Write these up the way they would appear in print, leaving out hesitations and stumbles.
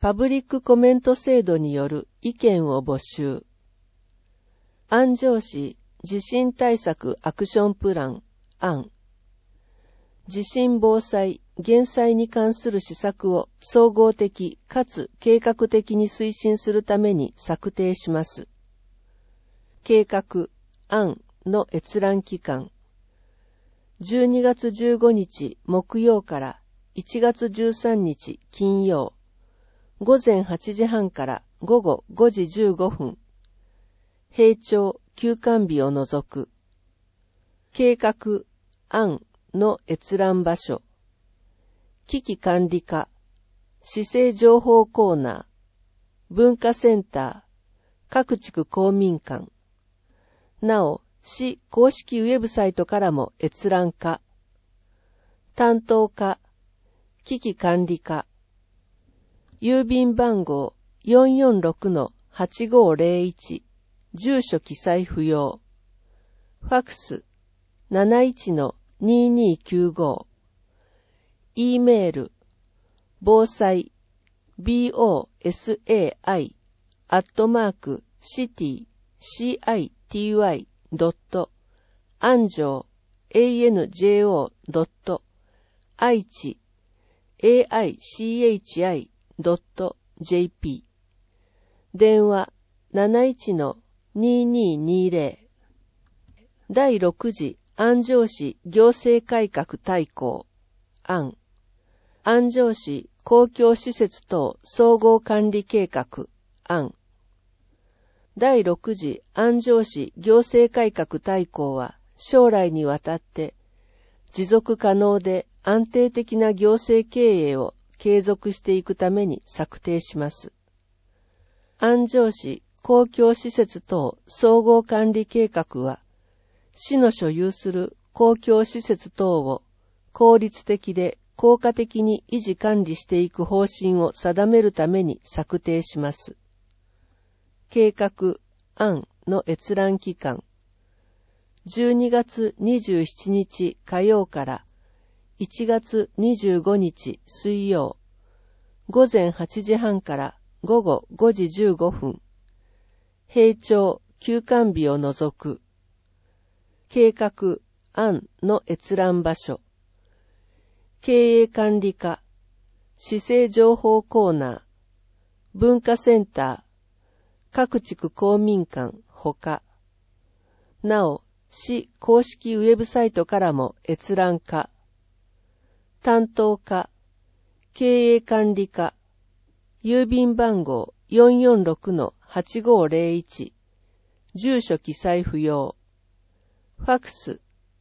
パブリックコメント制度による意見を募集。安城市地震対策アクションプラン案。地震防災・減災に関する施策を総合的かつ計画的に推進するために策定します。計画案の閲覧期間。12月15日木曜から1月13日金曜。午前8時半から午後5時15分。閉庁休館日を除く。計画案の閲覧場所。危機管理課、市政情報コーナー、文化センター、各地区公民館。なお、市公式ウェブサイトからも閲覧可。担当課、危機管理課。郵便番号 446-8501、住所記載不要。ファクス 71-2295。E メール、防災、bosai.city.anjo.aichi.aichi.jp。電話71-2220。第6次安城市行政改革大綱案。安城市公共施設等総合管理計画案。第6次安城市行政改革大綱は将来にわたって持続可能で安定的な行政経営を継続していくために策定します。安城市公共施設等総合管理計画は市の所有する公共施設等を効率的で効果的に維持管理していく方針を定めるために策定します。計画案の閲覧期間。12月27日火曜から1月25日水曜。午前8時半から午後5時15分。閉庁休館日を除く。計画案の閲覧場所。経営管理課、市政情報コーナー、文化センター、各地区公民館ほか。なお、市公式ウェブサイトからも閲覧可。担当課、経営管理課、郵便番号 446-8501、住所記載不要。ファクス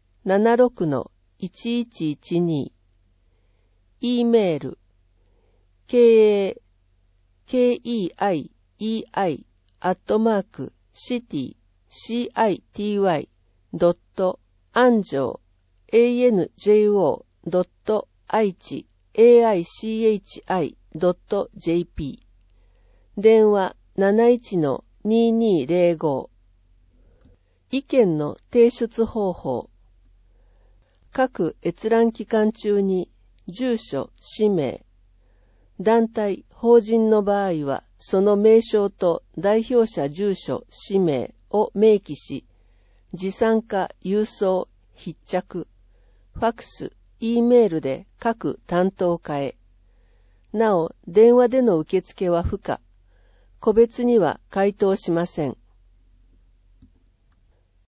76-1112。E メール、citi.anjo.aichi.aichi.jp。電話71-2205。意見の提出方法。各閲覧期間中に住所、氏名、団体、法人の場合はその名称と代表者住所、氏名を明記し、持参か郵送、筆着、ファクス、E メールで各担当課へ。なお、電話での受付は不可。個別には回答しません。